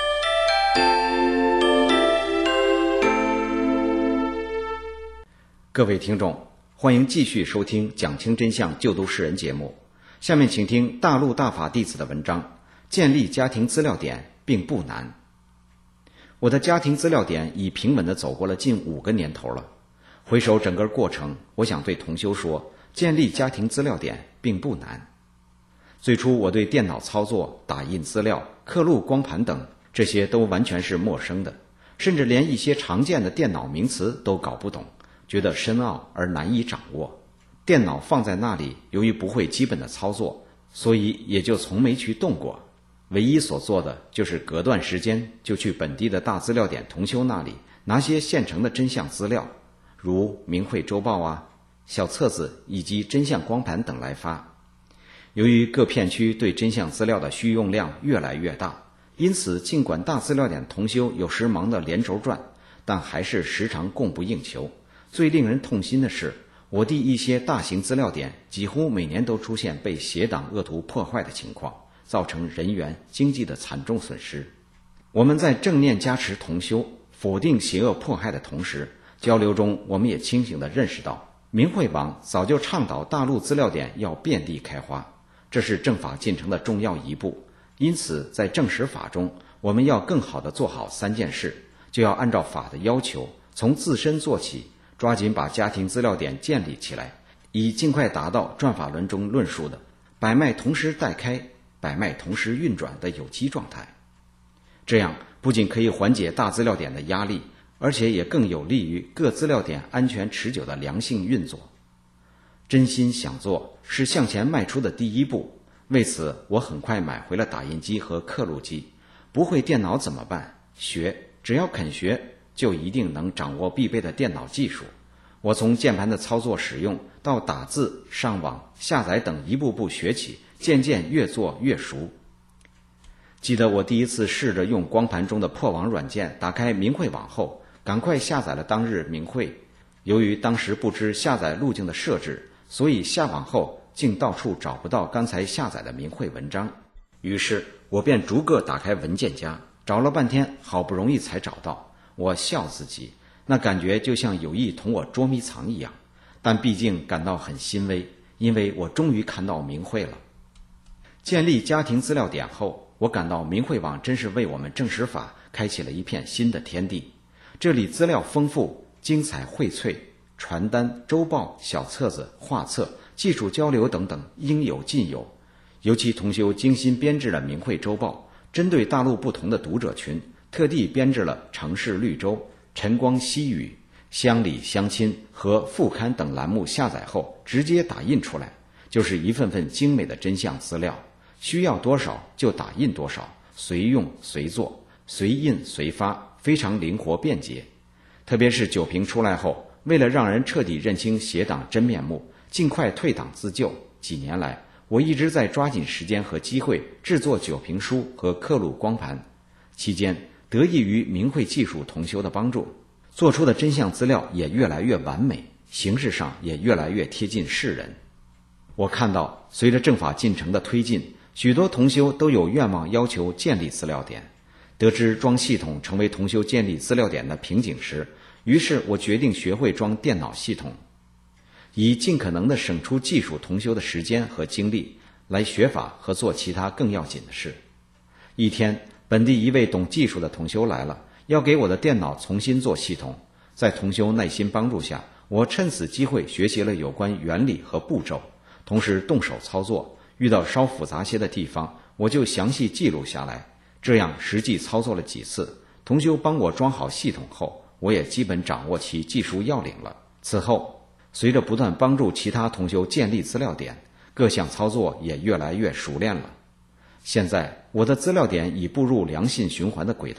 Speaker 5: 各位听众，欢迎继续收听讲清真相救度世人节目。下面请听大陆大法弟子的文章，建立家庭资料点并不难。我的家庭资料点已平稳地走过了近五个年头了。回首整个过程，我想对同修说，建立家庭资料点并不难。最初我对电脑操作、打印资料、刻录光盘等这些都完全是陌生的，甚至连一些常见的电脑名词都搞不懂，觉得深奥而难以掌握。电脑放在那里，由于不会基本的操作，所以也就从没去动过。唯一所做的就是隔段时间就去本地的大资料点同修那里拿些现成的真相资料，如明慧周报啊、小册子以及真相光盘等来发。由于各片区对真相资料的需用量越来越大，因此尽管大资料点同修有时忙得连轴转，但还是时常供不应求。最令人痛心的是，我地一些大型资料点几乎每年都出现被邪党恶徒破坏的情况，造成人员、经济的惨重损失。我们在正念加持同修，否定邪恶迫害的同时，交流中我们也清醒地认识到，明慧网早就倡导大陆资料点要遍地开花，这是正法进程的重要一步。因此在正实法中，我们要更好地做好三件事，就要按照法的要求，从自身做起，抓紧把家庭资料点建立起来，以尽快达到转法轮中论述的百脉同时带开、百脉同时运转的有机状态。这样不仅可以缓解大资料点的压力，而且也更有利于各资料点安全持久的良性运作。真心想做是向前迈出的第一步，为此我很快买回了打印机和刻录机。不会电脑怎么办？学，只要肯学，就一定能掌握必备的电脑技术。我从键盘的操作使用到打字、上网、下载等一步步学起，渐渐越做越熟。记得我第一次试着用光盘中的破网软件打开明慧网后，赶快下载了当日明慧。由于当时不知下载路径的设置，所以下网后竟到处找不到刚才下载的明慧文章。于是我便逐个打开文件夹，找了半天，好不容易才找到。我笑自己，那感觉就像有意同我捉迷藏一样，但毕竟感到很欣慰，因为我终于看到明慧了。建立家庭资料点后，我感到明慧网真是为我们正实法开启了一片新的天地。这里资料丰富、精彩荟萃，传单、周报、小册子、画册、技术交流等等应有尽有。尤其同修精心编制了明慧周报，针对大陆不同的读者群，特地编制了城市绿洲、晨光西语、乡里乡亲和副刊等栏目，下载后直接打印出来，就是一份份精美的真相资料，需要多少就打印多少，随用随做，随印随发，非常灵活便捷。特别是酒瓶出来后，为了让人彻底认清邪党真面目，尽快退党自救，几年来我一直在抓紧时间和机会制作酒瓶书和刻录光盘。期间得益于明慧技术同修的帮助，做出的真相资料也越来越完美，形式上也越来越贴近世人。我看到随着正法进程的推进，许多同修都有愿望要求建立资料点。得知装系统成为同修建立资料点的瓶颈时，于是我决定学会装电脑系统，以尽可能的省出技术同修的时间和精力来学法和做其他更要紧的事。一天，本地一位懂技术的同修来了，要给我的电脑重新做系统。在同修耐心帮助下，我趁此机会学习了有关原理和步骤，同时动手操作，遇到稍复杂些的地方，我就详细记录下来。这样实际操作了几次，同修帮我装好系统后，我也基本掌握其技术要领了。此后，随着不断帮助其他同修建立资料点，各项操作也越来越熟练了。现在我的资料点已步入良性循环的轨道，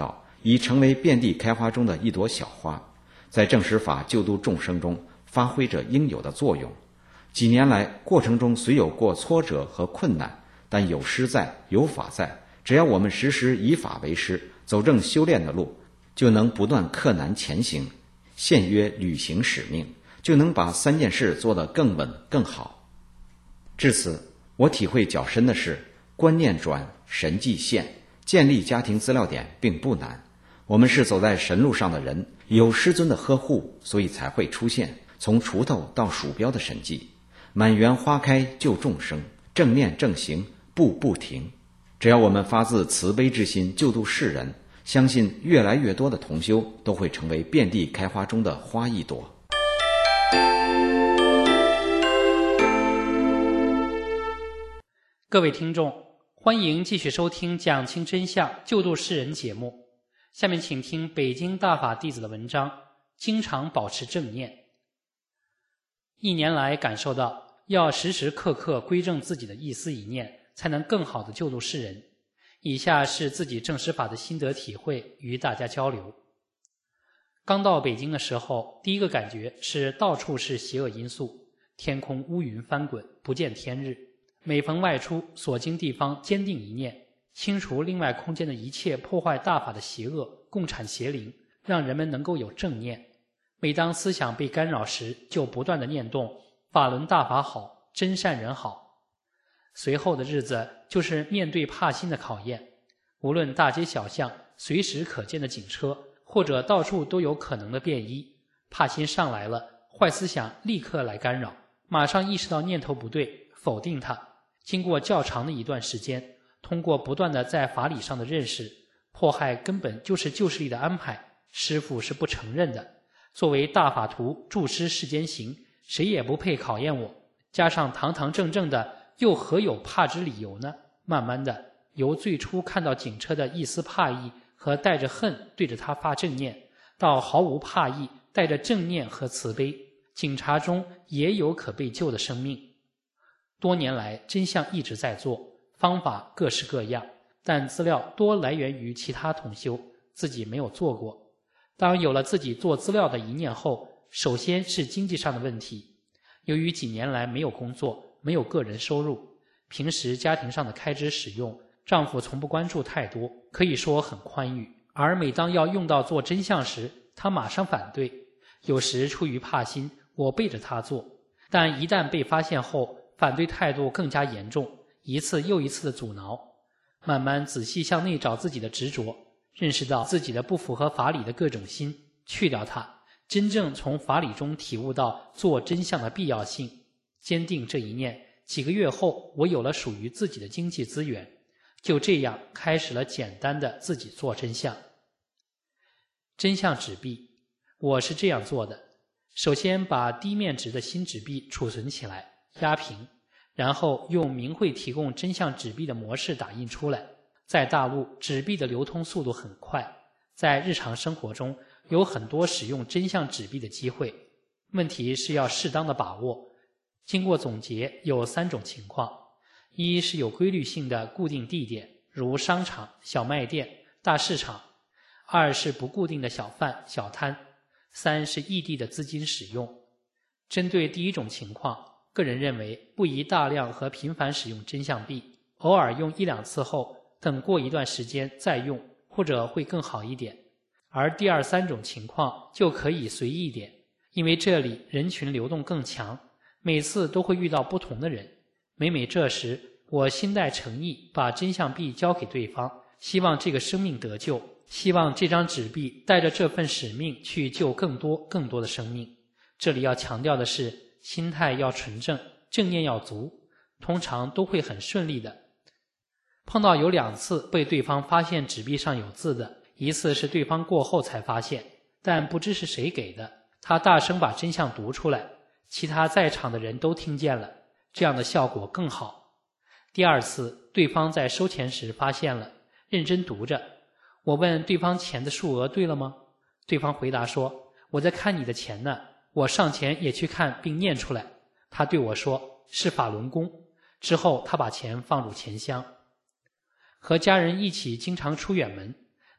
Speaker 5: 已成为遍地开花中的一朵小花，在正实法救度众生中发挥着应有的作用。几年来，过程中虽有过挫折和困难，但有师在，有法在，只要我们时时以法为师，走正修炼的路，就能不断克难前行，现约履行使命，就能把三件事做得更稳更好。至此，我体会较深的是，观念转，神迹现，建立家庭资料点并不难。我们是走在神路上的人，有师尊的呵护，所以才会出现从锄头到鼠标的神迹。满园花开救众生，正念正行，步步停。只要我们发自慈悲之心救度世人，相信越来越多的同修都会成为遍地开花中的花一朵。
Speaker 3: 各位听众，欢迎继续收听讲清真相救度世人节目。下面请听北京大法弟子的文章，经常保持正念。一年来感受到要时时刻刻归正自己的一思一念，才能更好地救度世人。以下是自己正实法的心得体会，与大家交流。刚到北京的时候，第一个感觉是到处是邪恶因素，天空乌云翻滚，不见天日。每逢外出，所经地方坚定一念，清除另外空间的一切破坏大法的邪恶、共产邪灵，让人们能够有正念。每当思想被干扰时，就不断地念动法轮大法好，真善人好。随后的日子就是面对怕心的考验，无论大街小巷随时可见的警车，或者到处都有可能的便衣，怕心上来了，坏思想立刻来干扰，马上意识到念头不对，否定它。经过较长的一段时间，通过不断的在法理上的认识，迫害根本就是旧势力的安排，师父是不承认的。作为大法徒助师世间行，谁也不配考验我。加上堂堂正正的，又何有怕之理由呢？慢慢的，由最初看到警车的一丝怕意和带着恨对着他发正念，到毫无怕意，带着正念和慈悲，警察中也有可被救的生命。多年来，真相一直在做，方法各式各样，但资料多来源于其他同修，自己没有做过。当有了自己做资料的一念后，首先是经济上的问题。由于几年来没有工作，没有个人收入，平时家庭上的开支使用，丈夫从不关注太多，可以说很宽裕。而每当要用到做真相时，他马上反对。有时出于怕心，我背着他做，但一旦被发现后，反对态度更加严重，一次又一次的阻挠。慢慢仔细向内找自己的执着，认识到自己的不符合法理的各种心，去掉它，真正从法理中体悟到做真相的必要性。坚定这一念，几个月后，我有了属于自己的经济资源，就这样开始了简单的自己做真相。真相纸币，我是这样做的：首先把低面值的新纸币储存起来，压平，然后用明慧提供真相纸币的模式打印出来。在大陆，纸币的流通速度很快，在日常生活中有很多使用真相纸币的机会，问题是要适当的把握。经过总结，有三种情况：一是有规律性的固定地点，如商场、小卖店、大市场；二是不固定的小贩、小摊；三是异地的资金使用。针对第一种情况，个人认为不宜大量和频繁使用真相币，偶尔用一两次后，等过一段时间再用，或者会更好一点。而第二三种情况就可以随意一点，因为这里人群流动更强，每次都会遇到不同的人。每每这时，我心带诚意把真相币交给对方，希望这个生命得救，希望这张纸币带着这份使命去救更多更多的生命。这里要强调的是，心态要纯正，正念要足，通常都会很顺利的。碰到有两次被对方发现纸币上有字的，一次是对方过后才发现，但不知是谁给的，他大声把真相读出来，其他在场的人都听见了，这样的效果更好。第二次，对方在收钱时发现了，认真读着，我问对方钱的数额对了吗？对方回答说，我在看你的钱呢，我上前也去看并念出来。他对我说，是法轮功。之后他把钱放入钱箱。和家人一起经常出远门，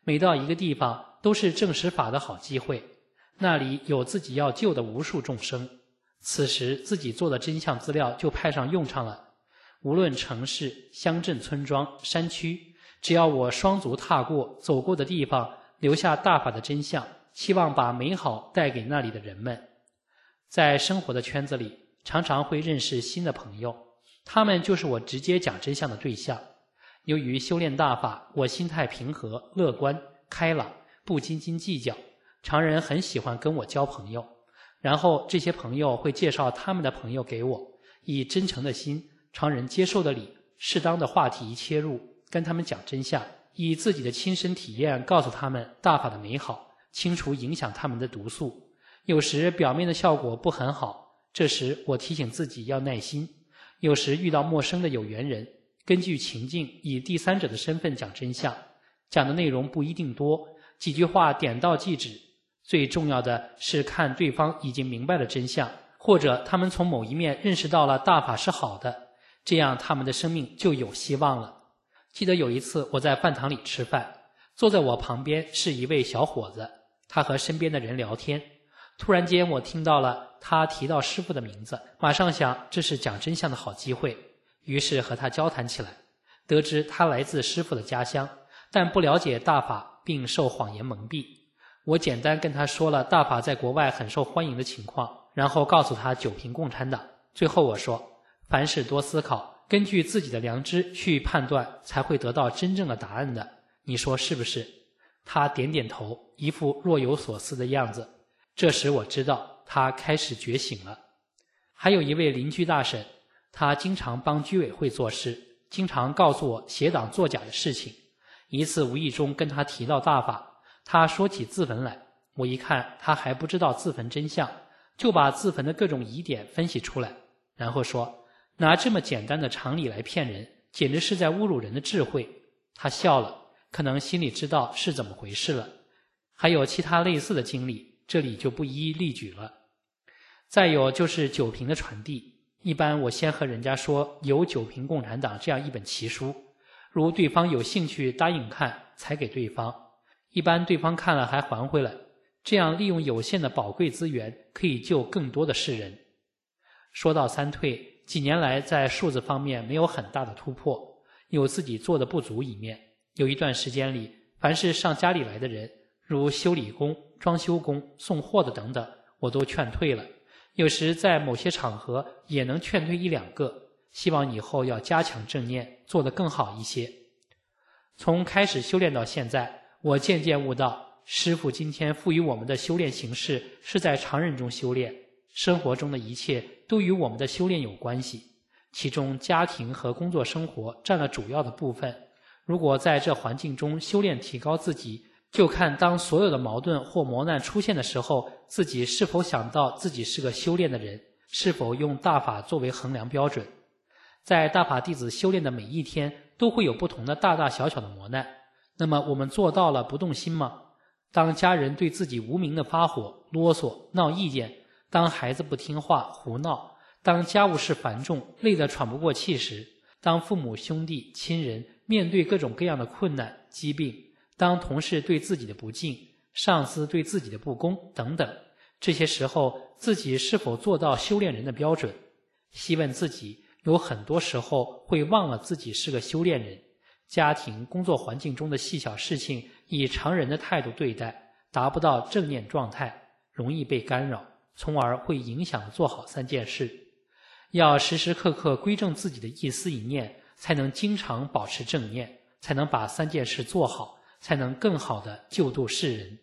Speaker 3: 每到一个地方都是证实法的好机会，那里有自己要救的无数众生，此时自己做的真相资料就派上用场了。无论城市、乡镇、村庄、山区，只要我双足踏过走过的地方，留下大法的真相，希望把美好带给那里的人们。在生活的圈子里，常常会认识新的朋友，他们就是我直接讲真相的对象。由于修炼大法，我心态平和、乐观、开朗，不斤斤计较，常人很喜欢跟我交朋友，然后这些朋友会介绍他们的朋友给我，以真诚的心、常人接受的理、适当的话题切入，跟他们讲真相，以自己的亲身体验告诉他们大法的美好，清除影响他们的毒素。有时表面的效果不很好，这时我提醒自己要耐心。有时遇到陌生的有缘人，根据情境以第三者的身份讲真相，讲的内容不一定多，几句话点到即止。最重要的是看对方已经明白了真相，或者他们从某一面认识到了大法是好的，这样他们的生命就有希望了。记得有一次我在饭堂里吃饭，坐在我旁边是一位小伙子，他和身边的人聊天，突然间我听到了他提到师父的名字，马上想这是讲真相的好机会，于是和他交谈起来，得知他来自师父的家乡，但不了解大法并受谎言蒙蔽。我简单跟他说了大法在国外很受欢迎的情况，然后告诉他久平共产党。最后我说，凡事多思考，根据自己的良知去判断，才会得到真正的答案的，你说是不是？他点点头，一副若有所思的样子。这时我知道他开始觉醒了。还有一位邻居大婶，他经常帮居委会做事，经常告诉我写党作假的事情。一次无意中跟他提到大法，他说起自焚来，我一看他还不知道自焚真相，就把自焚的各种疑点分析出来，然后说拿这么简单的常理来骗人，简直是在侮辱人的智慧。他笑了，可能心里知道是怎么回事了。还有其他类似的经历，这里就不一一例举了。再有就是酒瓶的传递，一般我先和人家说有酒瓶共产党这样一本奇书，如对方有兴趣答应看，才给对方，一般对方看了还还回来，这样利用有限的宝贵资源，可以救更多的世人。说到三退，几年来在数字方面没有很大的突破，有自己做的不足一面。有一段时间里，凡是上家里来的人，如修理工、装修工、送货的等等，我都劝退了。有时在某些场合也能劝退一两个，希望以后要加强正念，做得更好一些。从开始修炼到现在，我渐渐悟到，师父今天赋予我们的修炼形式是在常人中修炼，生活中的一切都与我们的修炼有关系，其中家庭和工作生活占了主要的部分。如果在这环境中修炼提高自己，就看当所有的矛盾或磨难出现的时候，自己是否想到自己是个修炼的人，是否用大法作为衡量标准。在大法弟子修炼的每一天，都会有不同的大大小小的磨难，那么我们做到了不动心吗？当家人对自己无名的发火、啰嗦、闹意见，当孩子不听话、胡闹，当家务事繁重，累得喘不过气时，当父母、兄弟、亲人面对各种各样的困难、疾病，当同事对自己的不敬，上司对自己的不公等等，这些时候自己是否做到修炼人的标准？细问自己，有很多时候会忘了自己是个修炼人。家庭、工作环境中的细小事情，以常人的态度对待，达不到正念状态，容易被干扰，从而会影响做好三件事。要时时刻刻归正自己的一思一念，才能经常保持正念，才能把三件事做好，才能更好地救度世人。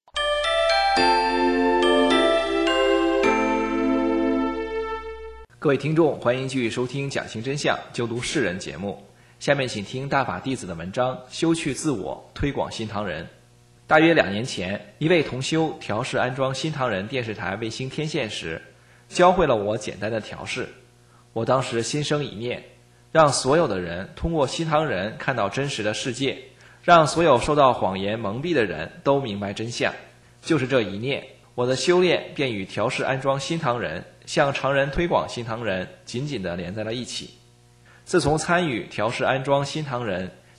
Speaker 4: 各位听众，欢迎继续收听讲清真相，救度世人节目。下面请听大法弟子的文章，修去自我，推广新唐人。大约两年前，一位同修调试安装新唐人电视台卫星天线时，教会了我简单的调试。我当时心生一念，让所有的人通过新唐人看到真实的世界，让所有受到谎言蒙蔽的人都明白真相。就是这一念，我的修炼便与调试安装新唐人、向常人推广新唐人紧紧地连在了一起。自从参与调试安装新唐人、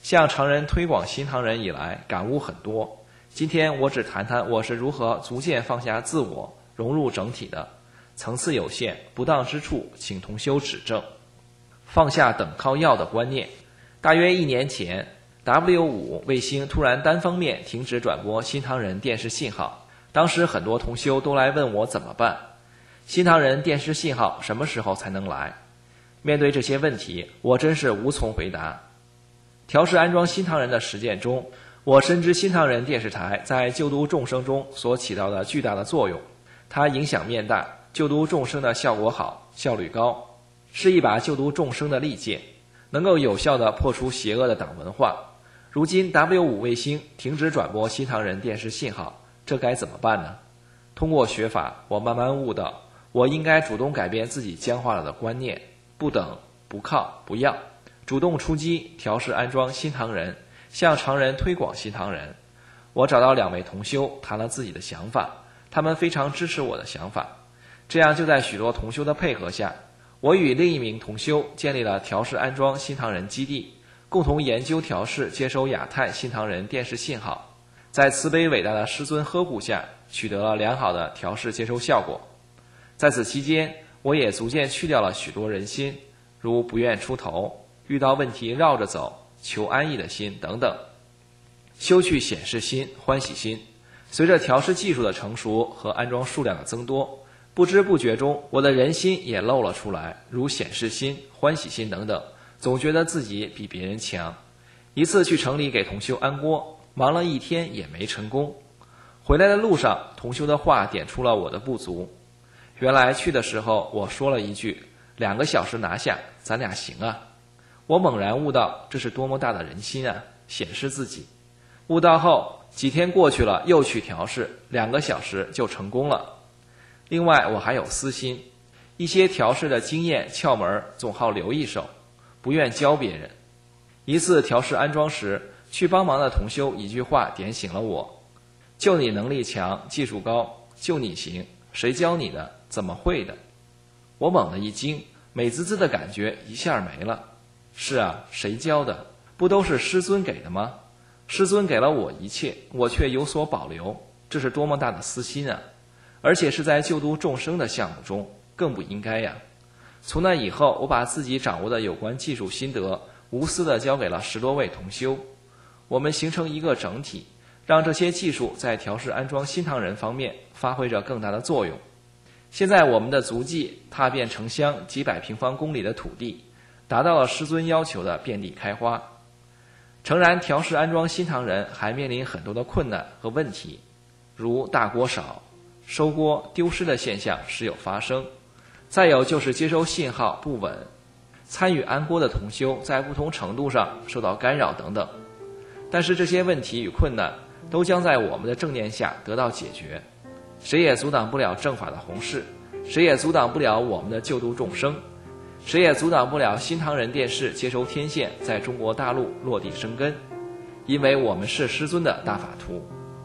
Speaker 4: 向常人推广新唐人以来，感悟很多。今天我只谈谈我是如何逐渐放下自我，融入整体的。层次有限，不当之处请同修指正。放下等靠要的观念。大约一年前 W 五 卫星突然单方面停止转播新唐人电视信号，当时很多同修都来问我怎么办，新唐人电视信号什么时候才能来？面对这些问题，我真是无从回答。调试安装新唐人的实践中，我深知新唐人电视台在救度众生中所起到的巨大的作用，它影响面大，救度众生的效果好，效率高，是一把救度众生的利剑，能够有效地破除邪恶的党文化。如今 W 五 卫星停止转播新唐人电视信号，这该怎么办呢？通过学法，我慢慢悟到，我应该主动改变自己僵化了的观念，不等、不靠、不要，主动出击，调试安装新唐人，向常人推广新唐人。我找到两位同修，谈了自己的想法，他们非常支持我的想法。这样就在许多同修的配合下，我与另一名同修建立了调试安装新唐人基地，共同研究调试接收亚太新唐人电视信号，在慈悲伟大的师尊呵护下，取得了良好的调试接收效果。在此期间，我也逐渐去掉了许多人心，如不愿出头、遇到问题绕着走、求安逸的心等等，修去显示心、欢喜心。随着调试技术的成熟和安装数量的增多，不知不觉中，我的人心也露了出来，如显示心、欢喜心等等，总觉得自己比别人强。一次去城里给同修安锅，忙了一天也没成功。回来的路上，同修的话点出了我的不足。原来去的时候我说了一句，两个小时拿下，咱俩行啊。我猛然悟到，这是多么大的人心啊，显示自己。悟到后，几天过去了，又去调试，两个小时就成功了。另外我还有私心，一些调试的经验窍门总好留一手，不愿教别人。一次调试安装时，去帮忙的同修一句话点醒了我，就你能力强，技术高，就你行，谁教你的？怎么会的？我猛地一惊，美滋滋的感觉一下没了。是啊，谁教的？不都是师尊给的吗？师尊给了我一切，我却有所保留，这是多么大的私心啊！而且是在救度众生的项目中，更不应该呀。从那以后，我把自己掌握的有关技术心得无私地交给了十多位同修，我们形成一个整体，让这些技术在调试安装新唐人方面发挥着更大的作用。现在我们的足迹踏遍城乡几百平方公里的土地，达到了师尊要求的遍地开花。诚然，调试安装新唐人还面临很多的困难和问题，如大锅少、收锅丢失的现象时有发生，再有就是接收信号不稳，参与安锅的同修在不同程度上受到干扰等等。但是这些问题与困难都将在我们的正念下得到解决，谁也阻挡不了正法的弘誓，谁也阻挡不了我们的救度众生，谁也阻挡不了新唐人电视接收天线在中国大陆落地生根，因为我们是师尊的大法徒。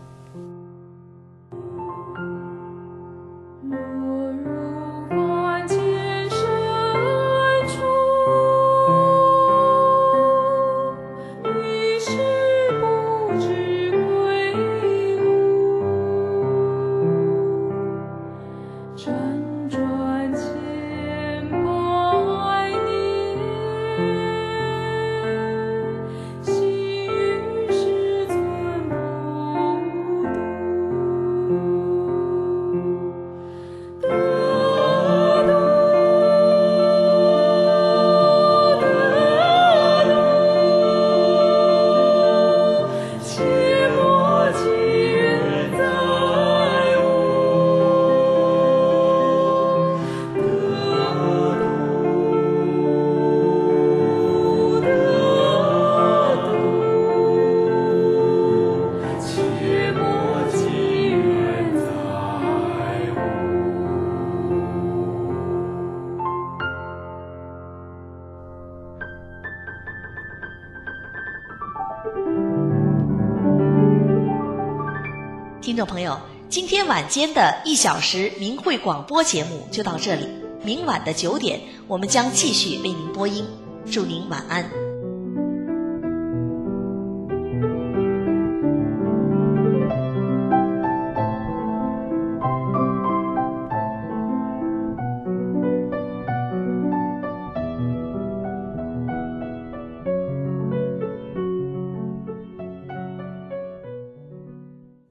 Speaker 1: 听众朋友，今天晚间的一小时明慧广播节目就到这里，明晚的九点我们将继续为您播音，祝您晚安。